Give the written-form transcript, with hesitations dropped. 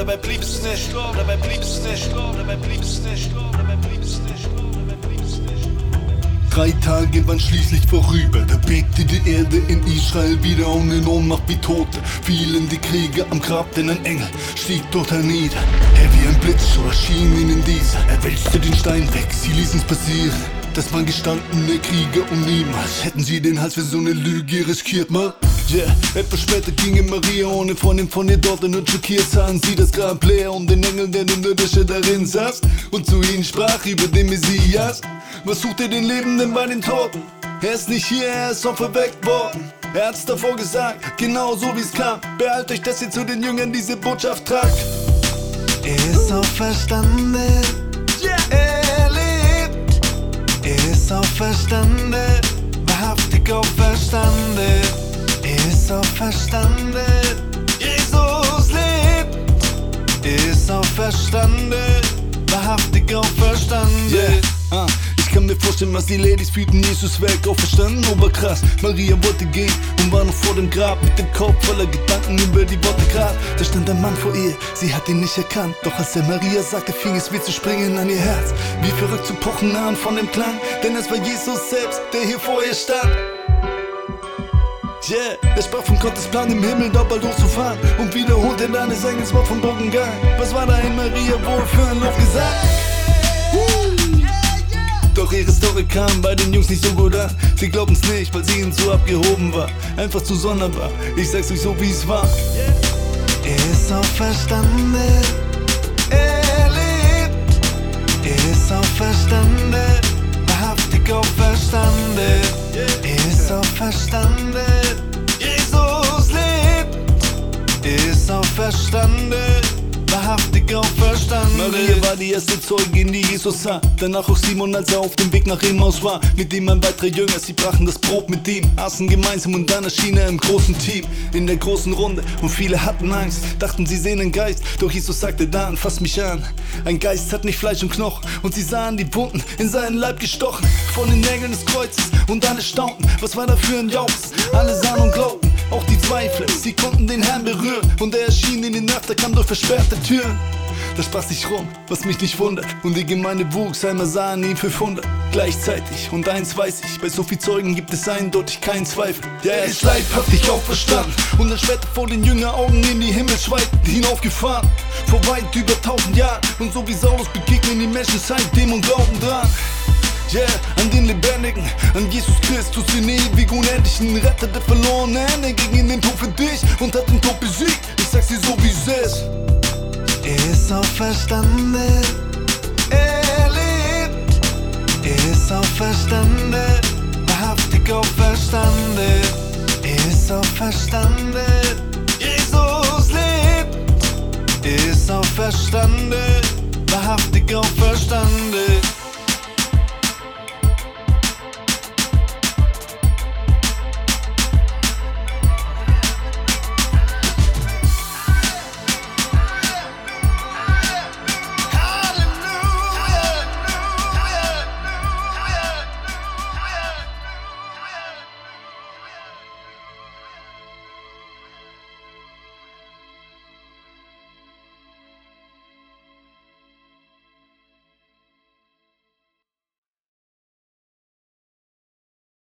dabei blieb es nicht, dabei blieb es nicht, dabei blieb es nicht, dabei blieb es nicht, dabei blieb es nicht. 3 Tage waren schließlich vorüber, da bebte die Erde in Israel wieder und in Ohnmacht wie Tote fielen die Krieger am Grab, denn ein Engel stieg dort hernieder. Er wie ein Blitz, so erschien ihnen dieser, er wälzte den Stein weg, sie ließen's passieren. Das waren gestandene Krieger und niemals hätten sie den Hals für so eine Lüge riskiert, man. Yeah, etwas später ging Maria ohne Freundin von ihr dort und schockiert sahen sie das Grab leer und den Engel, der in der Tische darin saß und zu ihnen sprach über den Messias. Was sucht ihr den Lebenden bei den Toten? Er ist nicht hier, er ist auferweckt worden. Er hat's davor gesagt, genau so wie's kam. Beeilt euch, dass ihr zu den Jüngern diese Botschaft tragt. Er ist auferstanden, er lebt. Er ist auferstanden, wahrhaftig auferstanden. Er ist auferstanden, Jesus lebt. Er ist auferstanden, wahrhaftig auferstanden. Yeah. Ich kann mir vorstellen, was die Ladies fühlten, Jesus wäre auferstanden, oberkrass. Maria wollte gehen und war noch vor dem Grab mit dem Kopf voller Gedanken über die Worte grad. Da stand ein Mann vor ihr, sie hat ihn nicht erkannt. Doch als er Maria sagte, fing es wie zu springen an ihr Herz. Wie verrückt zu pochen nahen von dem Klang, denn es war Jesus selbst, der hier vor ihr stand. Yeah, er sprach von Gottes Plan im Himmel, da bald hochzufahren und wiederholte dann des Engels Wort vom Bogengang. Was war da in Maria wohl für ein Lob gesagt? Doch ihre Story kam bei den Jungs nicht so gut an. Sie glauben's nicht, weil sie ihnen zu abgehoben war. Einfach zu sonderbar, ich sag's euch so wie es war. Er ist auferstanden, er lebt. Er ist auferstanden, wahrhaftig auferstanden. Er ist auferstanden, Jesus lebt. Er ist auferstanden, wahrhaftig auferstanden. Maria war die erste Zeugin, die Jesus sah. Danach auch Simon, als er auf dem Weg nach Emmaus war. Mit ihm ein weiterer Jünger, sie brachen das Brot mit ihm, aßen gemeinsam und dann erschien er im großen Team, in der großen Runde. Und viele hatten Angst, dachten sie sehen einen Geist. Doch Jesus sagte dann, fass mich an. Ein Geist hat nicht Fleisch und Knochen. Und sie sahen die Wunden in seinen Leib gestochen von den Nägeln des Kreuzes. Und alle staunten, was war da für ein Jauchzen? Alle sahen und glaubten, auch die Zweifler, sie konnten den Herrn berühren. Und er erschien in die Nacht, er kam durch versperrte Türen. Da sprach sich rum, was mich nicht wundert. Und die Gemeinde wuchs, einmal sahen ihn 500 gleichzeitig. Und eins weiß ich, bei so viel Zeugen gibt es eindeutig keinen Zweifel. Ja, er ist leibhaftig auferstanden. Und dann später vor den Jüngeraugen in die Himmelsweite hinaufgefahren. Vor weit über 1000 Jahren. Und so wie Saulus begegnen die Menschen seitdem und glauben dran. Yeah, an den Lebendigen, an Jesus Christus, den ewig unendlichen Retter der Verlorenen. Er ging in den Tod für dich und hat den Tod besiegt. Ich sag's dir so wie es ist. Er ist auferstanden, er lebt. Er ist auferstanden, wahrhaftig auferstanden. Er ist auferstanden, Jesus lebt. Er ist auferstanden, wahrhaftig auferstanden.